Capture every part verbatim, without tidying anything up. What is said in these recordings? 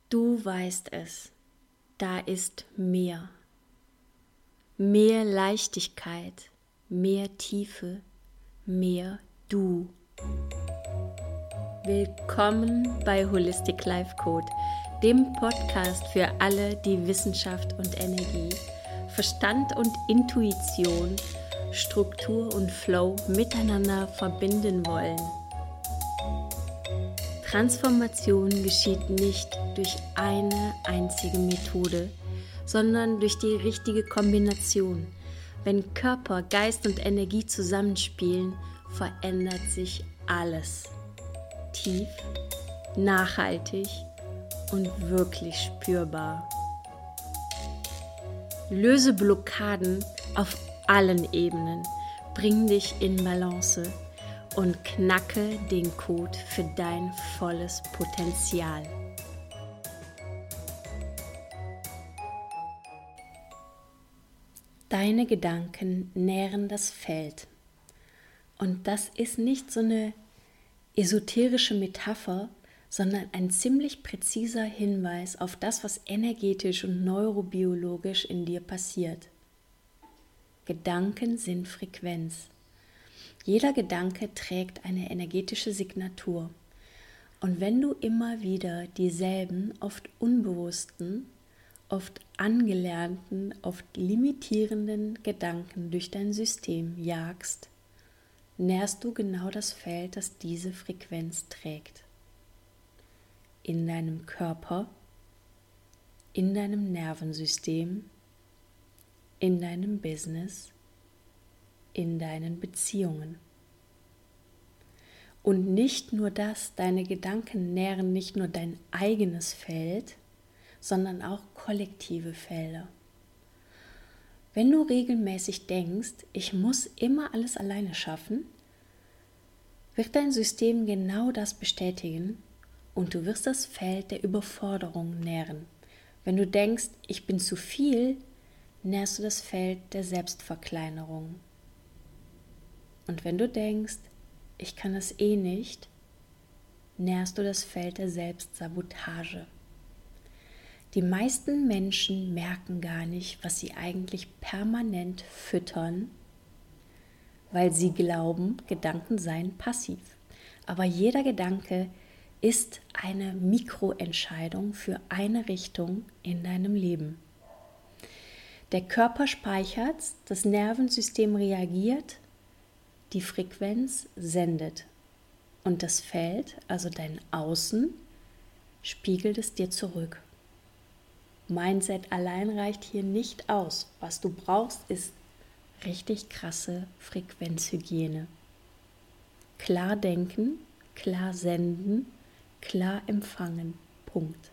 Du weißt es, da ist mehr. Mehr Leichtigkeit, mehr Tiefe, mehr Du. Willkommen bei Holistic Life Code, dem Podcast für alle, die Wissenschaft und Energie, Verstand und Intuition, Struktur und Flow miteinander verbinden wollen. Transformation geschieht nicht durch eine einzige Methode, sondern durch die richtige Kombination. Wenn Körper, Geist und Energie zusammenspielen, verändert sich alles. Tief, nachhaltig und wirklich spürbar. Löse Blockaden auf allen Ebenen, bring dich in Balance und knacke den Code für dein volles Potenzial. Deine Gedanken nähren das Feld. Und das ist nicht so eine esoterische Metapher, sondern ein ziemlich präziser Hinweis auf das, was energetisch und neurobiologisch in dir passiert. Gedanken sind Frequenz. Jeder Gedanke trägt eine energetische Signatur. Und wenn du immer wieder dieselben, oft unbewussten, oft angelernten, oft limitierenden Gedanken durch dein System jagst, nährst du genau das Feld, das diese Frequenz trägt. In deinem Körper, in deinem Nervensystem, in deinem Business, in deinen Beziehungen. Und nicht nur das, deine Gedanken nähren nicht nur dein eigenes Feld, sondern auch kollektive Felder. Wenn du regelmäßig denkst, ich muss immer alles alleine schaffen, wird dein System genau das bestätigen und du wirst das Feld der Überforderung nähren. Wenn du denkst, ich bin zu viel, nährst du das Feld der Selbstverkleinerung. Und wenn du denkst, ich kann es eh nicht, nährst du das Feld der Selbstsabotage. Die meisten Menschen merken gar nicht, was sie eigentlich permanent füttern, weil sie glauben, Gedanken seien passiv. Aber jeder Gedanke ist eine Mikroentscheidung für eine Richtung in deinem Leben. Der Körper speichert, das Nervensystem reagiert, die Frequenz sendet und das Feld, also dein Außen, spiegelt es dir zurück. Mindset allein reicht hier nicht aus. Was du brauchst, ist richtig krasse Frequenzhygiene. Klar denken, klar senden, klar empfangen. Punkt.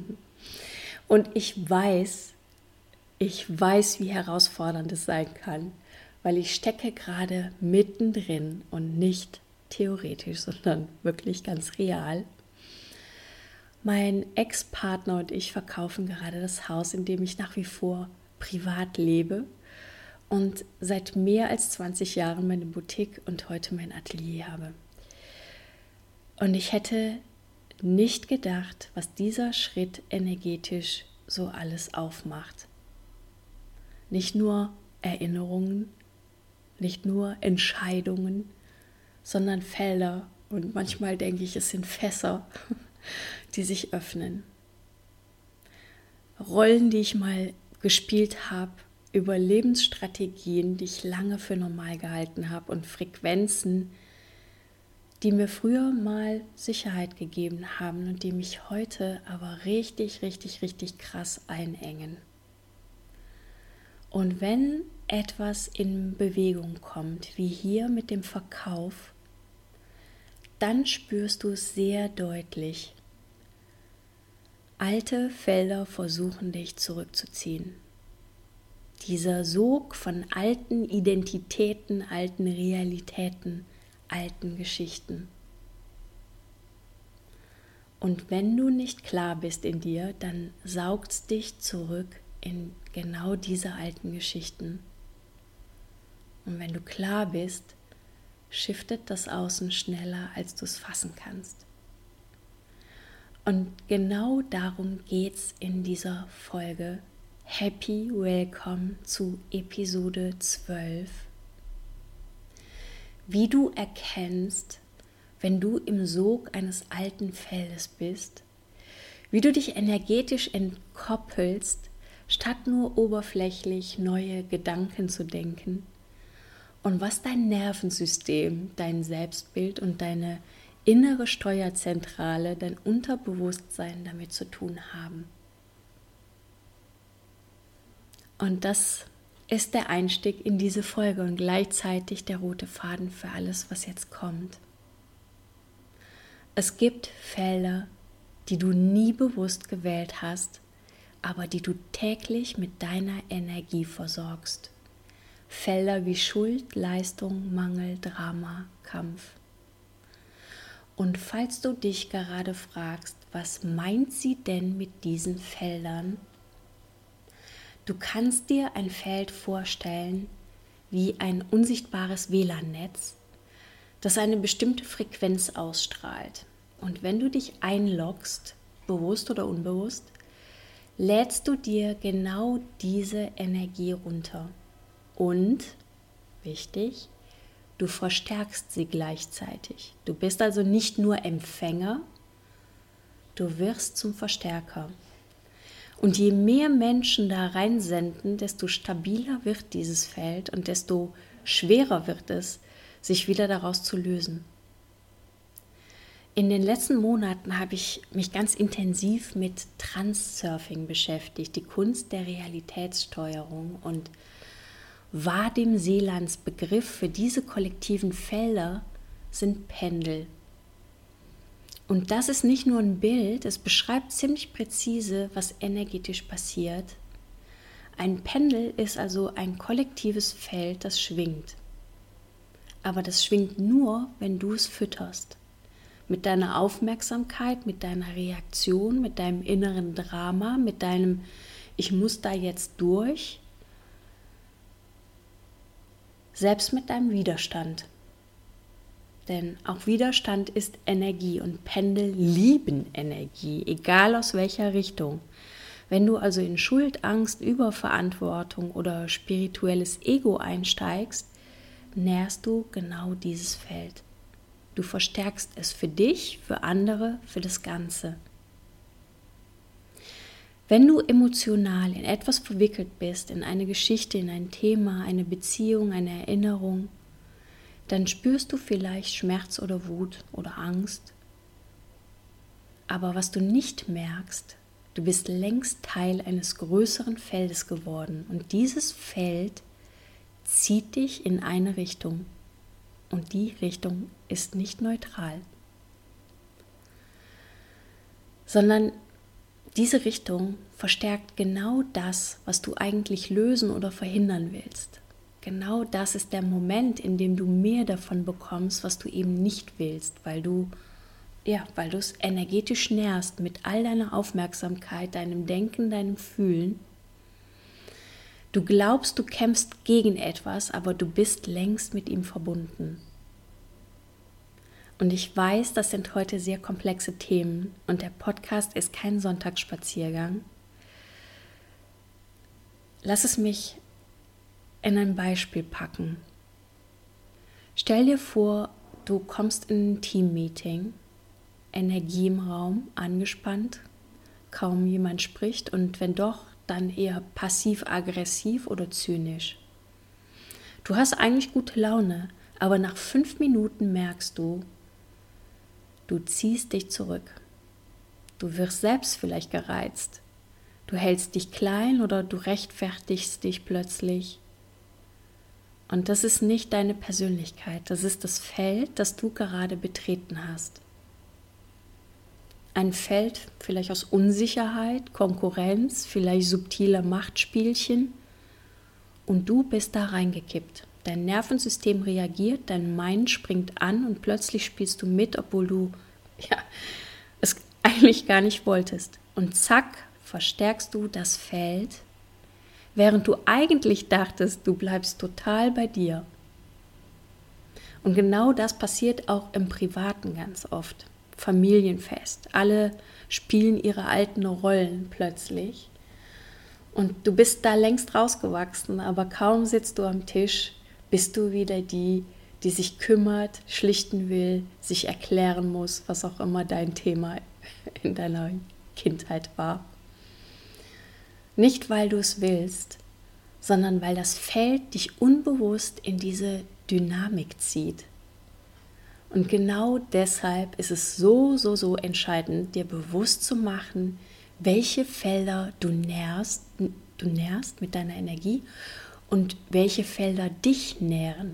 Und ich weiß, ich weiß, wie herausfordernd es sein kann, weil ich stecke gerade mittendrin und nicht theoretisch, sondern wirklich ganz real. Mein Ex-Partner und ich verkaufen gerade das Haus, in dem ich nach wie vor privat lebe und seit mehr als zwanzig Jahren meine Boutique und heute mein Atelier habe. Und ich hätte nicht gedacht, was dieser Schritt energetisch so alles aufmacht. Nicht nur Erinnerungen, nicht nur Entscheidungen, sondern Felder und manchmal denke ich, es sind Fässer, die sich öffnen. Rollen, die ich mal gespielt habe, Überlebensstrategien, die ich lange für normal gehalten habe und Frequenzen, die mir früher mal Sicherheit gegeben haben und die mich heute aber richtig, richtig, richtig krass einengen. Und wenn etwas in Bewegung kommt, wie hier mit dem Verkauf, dann spürst du es sehr deutlich. Alte Felder versuchen dich zurückzuziehen. Dieser Sog von alten Identitäten, alten Realitäten, alten Geschichten. Und wenn du nicht klar bist in dir, dann saugt es dich zurück in genau diese alten Geschichten. Und wenn du klar bist, shiftet das Außen schneller, als du es fassen kannst. Und genau darum geht es in dieser Folge. Happy Welcome zu Episode zwölf. Wie du erkennst, wenn du im Sog eines alten Feldes bist, wie du dich energetisch entkoppelst, statt nur oberflächlich neue Gedanken zu denken, und was dein Nervensystem, dein Selbstbild und deine innere Steuerzentrale, dein Unterbewusstsein damit zu tun haben. Und das ist der Einstieg in diese Folge und gleichzeitig der rote Faden für alles, was jetzt kommt. Es gibt Felder, die du nie bewusst gewählt hast, aber die du täglich mit deiner Energie versorgst. Felder wie Schuld, Leistung, Mangel, Drama, Kampf. Und falls du dich gerade fragst, was meint sie denn mit diesen Feldern? Du kannst dir ein Feld vorstellen wie ein unsichtbares W L A N-Netz, das eine bestimmte Frequenz ausstrahlt. Und wenn du dich einloggst, bewusst oder unbewusst, lädst du dir genau diese Energie runter. Und, wichtig, du verstärkst sie gleichzeitig. Du bist also nicht nur Empfänger, du wirst zum Verstärker. Und je mehr Menschen da reinsenden, desto stabiler wird dieses Feld und desto schwerer wird es, sich wieder daraus zu lösen. In den letzten Monaten habe ich mich ganz intensiv mit Transurfing beschäftigt, die Kunst der Realitätssteuerung, und Vadim Selans Begriff für diese kollektiven Felder sind Pendel. Und das ist nicht nur ein Bild, es beschreibt ziemlich präzise, was energetisch passiert. Ein Pendel ist also ein kollektives Feld, das schwingt. Aber das schwingt nur, wenn du es fütterst. Mit deiner Aufmerksamkeit, mit deiner Reaktion, mit deinem inneren Drama, mit deinem Ich muss da jetzt durch, selbst mit deinem Widerstand. Denn auch Widerstand ist Energie und Pendel lieben Energie, egal aus welcher Richtung. Wenn du also in Schuld, Angst, Überverantwortung oder spirituelles Ego einsteigst, nährst du genau dieses Feld. Du verstärkst es für dich, für andere, für das Ganze. Wenn du emotional in etwas verwickelt bist, in eine Geschichte, in ein Thema, eine Beziehung, eine Erinnerung, dann spürst du vielleicht Schmerz oder Wut oder Angst. Aber was du nicht merkst, du bist längst Teil eines größeren Feldes geworden. Und dieses Feld zieht dich in eine Richtung. Und die Richtung ist nicht neutral, sondern diese Richtung verstärkt genau das, was du eigentlich lösen oder verhindern willst. Genau das ist der Moment, in dem du mehr davon bekommst, was du eben nicht willst, weil du, ja, weil du es energetisch nährst mit all deiner Aufmerksamkeit, deinem Denken, deinem Fühlen. Du glaubst, du kämpfst gegen etwas, aber du bist längst mit ihm verbunden. Und ich weiß, das sind heute sehr komplexe Themen und der Podcast ist kein Sonntagsspaziergang. Lass es mich in ein Beispiel packen. Stell dir vor, du kommst in ein Teammeeting, Energie im Raum, angespannt, kaum jemand spricht und wenn doch, dann eher passiv-aggressiv oder zynisch. Du hast eigentlich gute Laune, aber nach fünf Minuten merkst du, du ziehst dich zurück. Du wirst selbst vielleicht gereizt. Du hältst dich klein oder du rechtfertigst dich plötzlich. Und das ist nicht deine Persönlichkeit, das ist das Feld, das du gerade betreten hast. Ein Feld vielleicht aus Unsicherheit, Konkurrenz, vielleicht subtile Machtspielchen und du bist da reingekippt. Dein Nervensystem reagiert, dein Mind springt an und plötzlich spielst du mit, obwohl du ja, es eigentlich gar nicht wolltest. Und zack, verstärkst du das Feld, während du eigentlich dachtest, du bleibst total bei dir. Und genau das passiert auch im Privaten ganz oft. Familienfest. Alle spielen ihre alten Rollen plötzlich. Und du bist da längst rausgewachsen, aber kaum sitzt du am Tisch, bist du wieder die, die sich kümmert, schlichten will, sich erklären muss, was auch immer dein Thema in deiner Kindheit war. Nicht, weil du es willst, sondern weil das Feld dich unbewusst in diese Dynamik zieht. Und genau deshalb ist es so, so, so entscheidend, dir bewusst zu machen, welche Felder du nährst, du nährst mit deiner Energie und welche Felder dich nähren.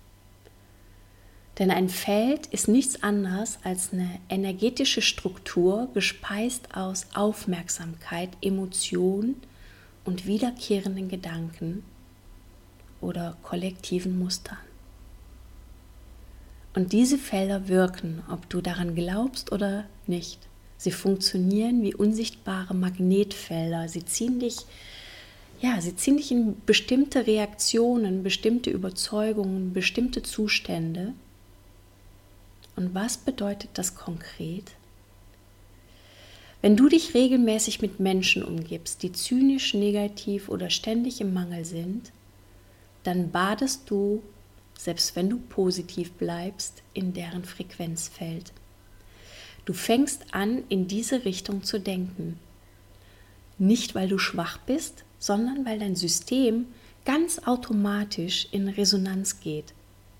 Denn ein Feld ist nichts anderes als eine energetische Struktur, gespeist aus Aufmerksamkeit, Emotionen und wiederkehrenden Gedanken oder kollektiven Mustern. Und diese Felder wirken, ob du daran glaubst oder nicht. Sie funktionieren wie unsichtbare Magnetfelder. Sie ziehen dich, ja, sie ziehen dich in bestimmte Reaktionen, bestimmte Überzeugungen, bestimmte Zustände. Und was bedeutet das konkret? Wenn du dich regelmäßig mit Menschen umgibst, die zynisch, negativ oder ständig im Mangel sind, dann badest du, selbst wenn du positiv bleibst, in deren Frequenzfeld. Du fängst an, in diese Richtung zu denken. Nicht, weil du schwach bist, sondern weil dein System ganz automatisch in Resonanz geht.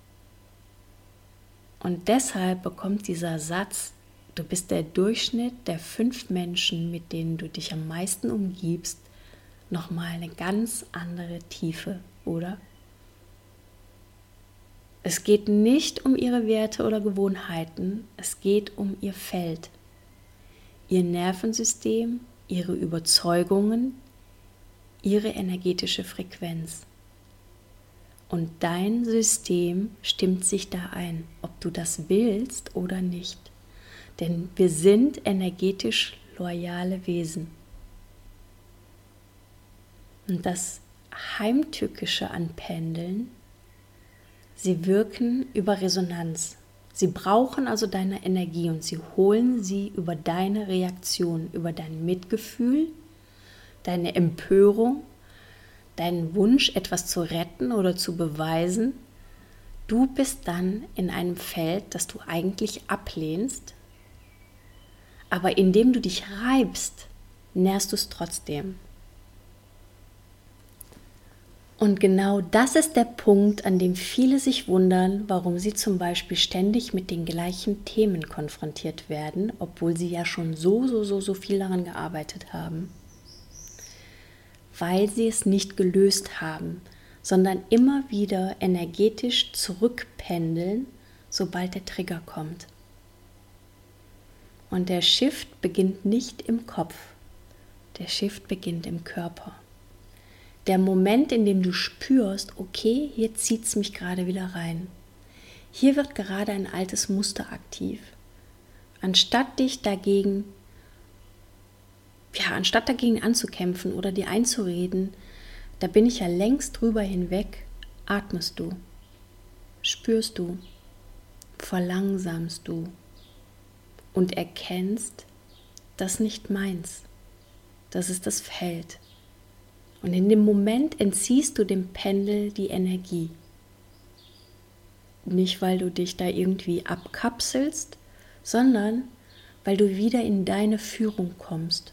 Und deshalb bekommt dieser Satz, du bist der Durchschnitt der fünf Menschen, mit denen du dich am meisten umgibst, nochmal eine ganz andere Tiefe, oder? Es geht nicht um ihre Werte oder Gewohnheiten, es geht um ihr Feld, ihr Nervensystem, ihre Überzeugungen, ihre energetische Frequenz. Und dein System stimmt sich da ein, ob du das willst oder nicht. Denn wir sind energetisch loyale Wesen. Und das Heimtückische an Pendeln, sie wirken über Resonanz. Sie brauchen also deine Energie und sie holen sie über deine Reaktion, über dein Mitgefühl, deine Empörung, deinen Wunsch, etwas zu retten oder zu beweisen. Du bist dann in einem Feld, das du eigentlich ablehnst, aber indem du dich reibst, nährst du es trotzdem. Und genau das ist der Punkt, an dem viele sich wundern, warum sie zum Beispiel ständig mit den gleichen Themen konfrontiert werden, obwohl sie ja schon so, so, so, so viel daran gearbeitet haben. Weil sie es nicht gelöst haben, sondern immer wieder energetisch zurückpendeln, sobald der Trigger kommt. Und der Shift beginnt nicht im Kopf, der Shift beginnt im Körper. Der Moment, in dem du spürst, okay, hier zieht es mich gerade wieder rein. Hier wird gerade ein altes Muster aktiv. Anstatt dich dagegen, ja, anstatt dagegen anzukämpfen oder dir einzureden, da bin ich ja längst drüber hinweg, atmest du, spürst du, verlangsamst du und erkennst, das nicht meins, das ist das Feld. Und in dem Moment entziehst du dem Pendel die Energie. Nicht, weil du dich da irgendwie abkapselst, sondern weil du wieder in deine Führung kommst.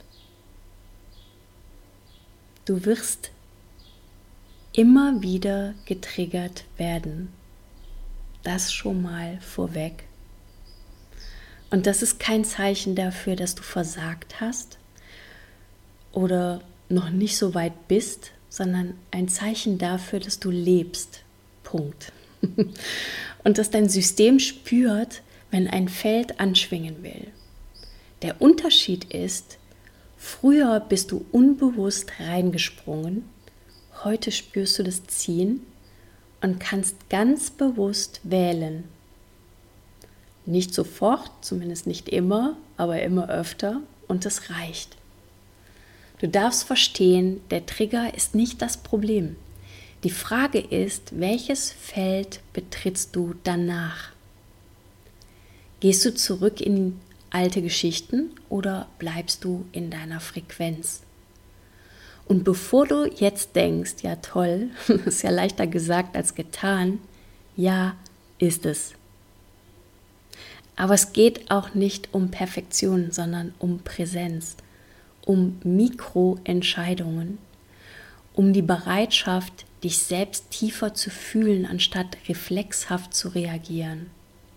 Du wirst immer wieder getriggert werden. Das schon mal vorweg. Und das ist kein Zeichen dafür, dass du versagt hast oder noch nicht so weit bist, sondern ein Zeichen dafür, dass du lebst. Punkt. Und dass dein System spürt, wenn ein Feld anschwingen will. Der Unterschied ist, früher bist du unbewusst reingesprungen, heute spürst du das Ziehen und kannst ganz bewusst wählen. Nicht sofort, zumindest nicht immer, aber immer öfter und das reicht. Du darfst verstehen, der Trigger ist nicht das Problem. Die Frage ist, welches Feld betrittst du danach? Gehst du zurück in alte Geschichten oder bleibst du in deiner Frequenz? Und bevor du jetzt denkst, ja toll, ist ja leichter gesagt als getan, ja, ist es. Aber es geht auch nicht um Perfektion, sondern um Präsenz, um Mikroentscheidungen, um die Bereitschaft, dich selbst tiefer zu fühlen, anstatt reflexhaft zu reagieren.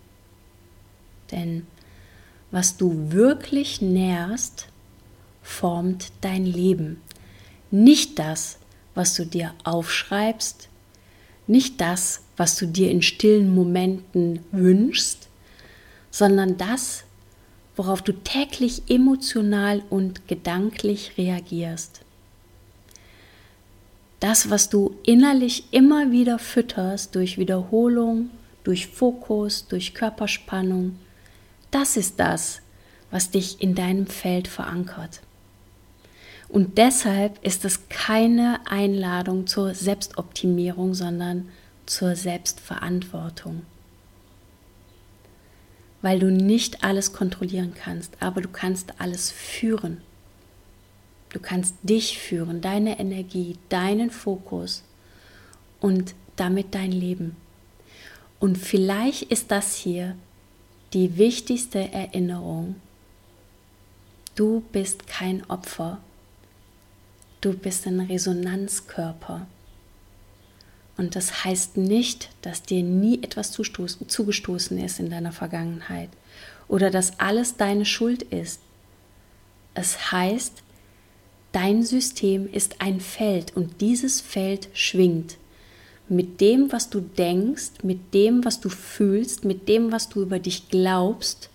Denn was du wirklich nährst, formt dein Leben. Nicht das, was du dir aufschreibst, nicht das, was du dir in stillen Momenten wünschst, sondern das, worauf du täglich emotional und gedanklich reagierst. Das, was du innerlich immer wieder fütterst durch Wiederholung, durch Fokus, durch Körperspannung, das ist das, was dich in deinem Feld verankert. Und deshalb ist es keine Einladung zur Selbstoptimierung, sondern zur Selbstverantwortung. Weil du nicht alles kontrollieren kannst, aber du kannst alles führen. Du kannst dich führen, deine Energie, deinen Fokus und damit dein Leben. Und vielleicht ist das hier die wichtigste Erinnerung. Du bist kein Opfer. Du bist ein Resonanzkörper. Und das heißt nicht, dass dir nie etwas zugestoßen ist in deiner Vergangenheit oder dass alles deine Schuld ist. Es heißt, dein System ist ein Feld und dieses Feld schwingt mit dem, was du denkst, mit dem, was du fühlst, mit dem, was du über dich glaubst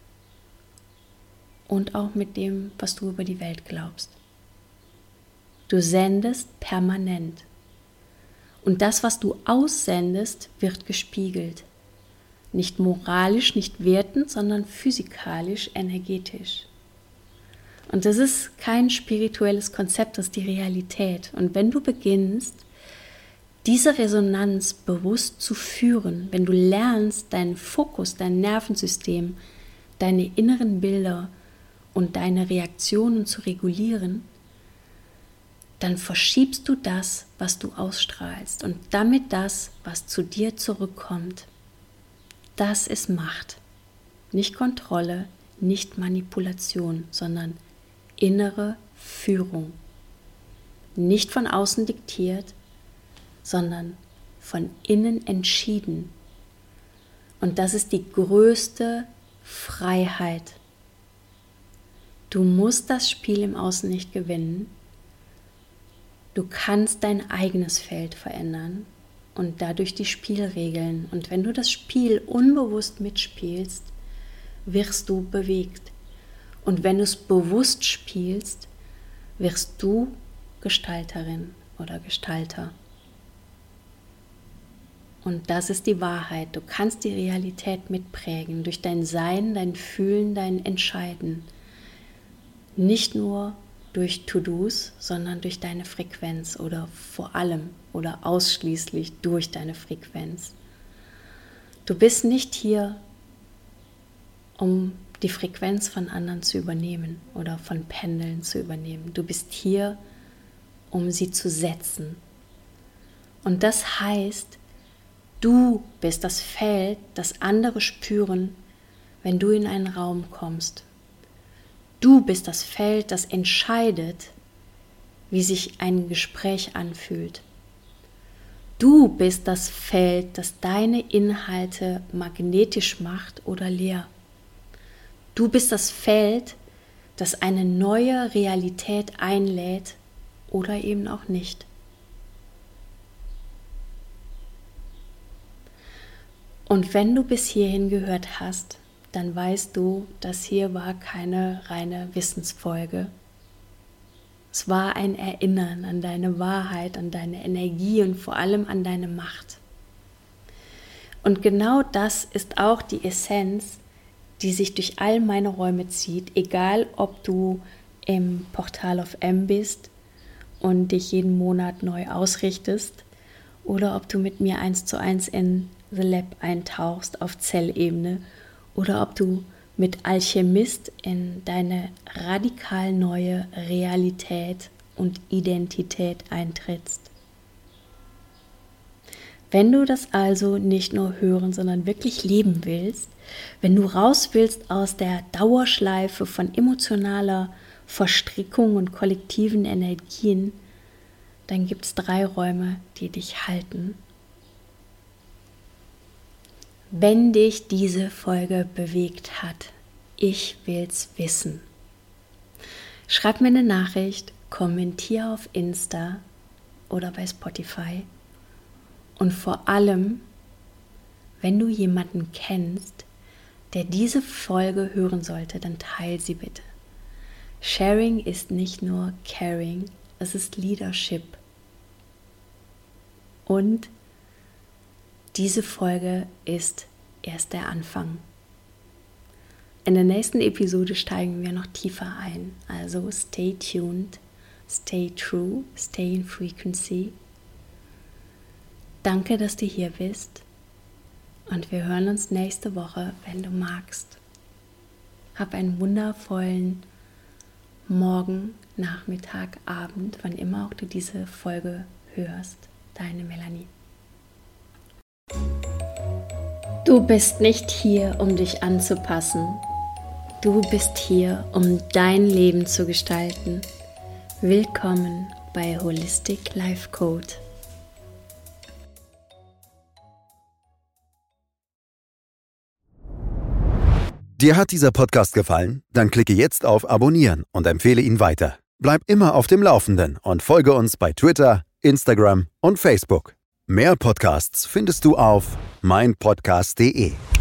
und auch mit dem, was du über die Welt glaubst. Du sendest permanent. Und das, was du aussendest, wird gespiegelt. Nicht moralisch, nicht wertend, sondern physikalisch, energetisch. Und das ist kein spirituelles Konzept, das ist die Realität. Und wenn du beginnst, diese Resonanz bewusst zu führen, wenn du lernst, deinen Fokus, dein Nervensystem, deine inneren Bilder und deine Reaktionen zu regulieren, dann verschiebst du das, was du ausstrahlst und damit das, was zu dir zurückkommt. Das ist Macht, nicht Kontrolle, nicht Manipulation, sondern innere Führung. Nicht von außen diktiert, sondern von innen entschieden. Und das ist die größte Freiheit. Du musst das Spiel im Außen nicht gewinnen. Du kannst dein eigenes Feld verändern und dadurch die Spielregeln. Und wenn du das Spiel unbewusst mitspielst, wirst du bewegt. Und wenn du es bewusst spielst, wirst du Gestalterin oder Gestalter. Und das ist die Wahrheit. Du kannst die Realität mitprägen durch dein Sein, dein Fühlen, dein Entscheiden. Nicht nur durch To-Dos, sondern durch deine Frequenz oder vor allem oder ausschließlich durch deine Frequenz. Du bist nicht hier, um die Frequenz von anderen zu übernehmen oder von Pendeln zu übernehmen. Du bist hier, um sie zu setzen. Und das heißt, du bist das Feld, das andere spüren, wenn du in einen Raum kommst. Du bist das Feld, das entscheidet, wie sich ein Gespräch anfühlt. Du bist das Feld, das deine Inhalte magnetisch macht oder leer. Du bist das Feld, das eine neue Realität einlädt oder eben auch nicht. Und wenn du bis hierhin gehört hast, dann weißt du, das hier war keine reine Wissensfolge. Es war ein Erinnern an deine Wahrheit, an deine Energie und vor allem an deine Macht. Und genau das ist auch die Essenz, die sich durch all meine Räume zieht, egal ob du im Portal of M bist und dich jeden Monat neu ausrichtest oder ob du mit mir eins zu eins in The Lab eintauchst auf Zellebene oder ob du mit Alchemist in deine radikal neue Realität und Identität eintrittst. Wenn du das also nicht nur hören, sondern wirklich leben willst, wenn du raus willst aus der Dauerschleife von emotionaler Verstrickung und kollektiven Energien, dann gibt es drei Räume, die dich halten. Wenn dich diese Folge bewegt hat, ich will's wissen. Schreib mir eine Nachricht, kommentier auf Insta oder bei Spotify. Und vor allem, wenn du jemanden kennst, der diese Folge hören sollte, dann teil sie bitte. Sharing ist nicht nur Caring, es ist Leadership. Und diese Folge ist erst der Anfang. In der nächsten Episode steigen wir noch tiefer ein. Also stay tuned, stay true, stay in frequency. Danke, dass du hier bist und wir hören uns nächste Woche, wenn du magst. Hab einen wundervollen Morgen, Nachmittag, Abend, wann immer auch du diese Folge hörst. Deine Melanie. Du bist nicht hier, um dich anzupassen. Du bist hier, um dein Leben zu gestalten. Willkommen bei Holistic Life Code. Dir hat dieser Podcast gefallen? Dann klicke jetzt auf Abonnieren und empfehle ihn weiter. Bleib immer auf dem Laufenden und folge uns bei Twitter, Instagram und Facebook. Mehr Podcasts findest du auf mein podcast punkt de.